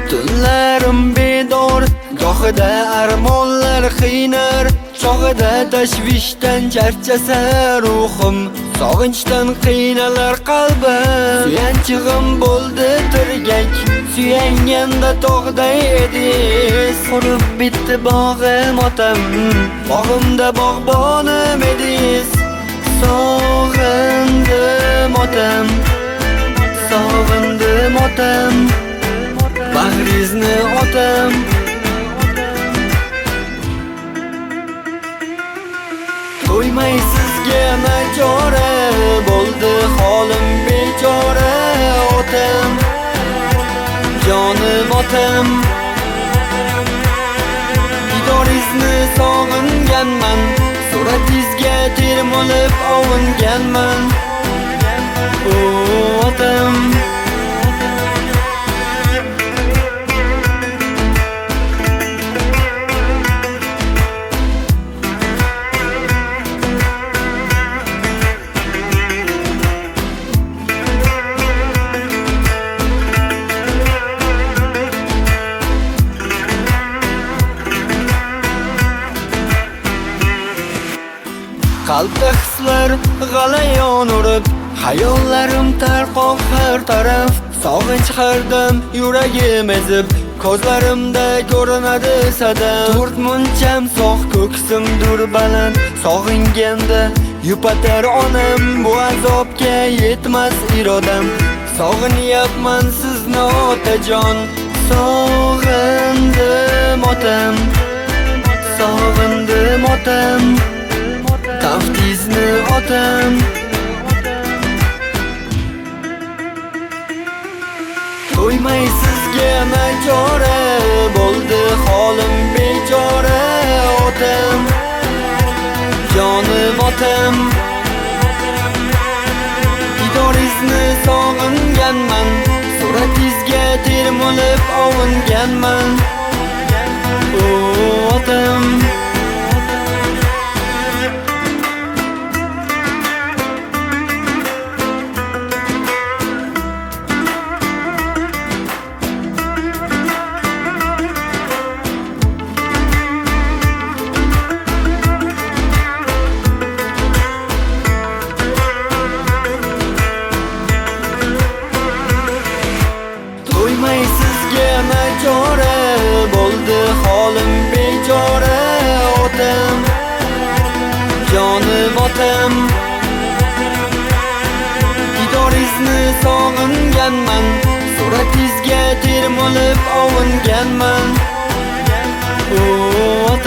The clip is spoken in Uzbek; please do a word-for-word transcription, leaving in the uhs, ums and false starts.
Tunlarim bedor, gohida armonlar qiynar, chog'ida tashvishdan charchasa ruhim, sog'inchdan qiynalar qalbim. Suyanchig'im bo'ldi tirgak, suyanganda tog'day ediz. Qurib bitdi bog'im otam, bog'imda bog'bonim ediz. Sog'indim otam, sog'indim otam, bag'rizni otam. To'ymay sizga nachora, bo'ldi holim bechora otam, jonim otam. Didoringizni sog'inganman, suratingizga termulib ovunganman. O otam, qalbda hislar g'alayon urib, hayollarim tarqoq har taraf. Sog'inch hardam yuragim ezib, ko'zlarimda ko'rinadi sadaf. To'rt muncham sog' ko'ksimdur baland, sog'inganda yupatar onam. Bu azobga yetmas irodam, sog'inyapman sizni otajon. Sog'indim otam, sog'indim otam, taftizni otam. To'ymay sizga nachora, bo'ldi holim bechora otam, jonim otam. Didoringizni sog'inganman, suratingizga termulib ovunganman. O otam, to'ymay sizga nachora, bo'ldi holim bechora otam, jonim otam. Didoringizni sog'inganman, suratingizga termulib ovunganman. O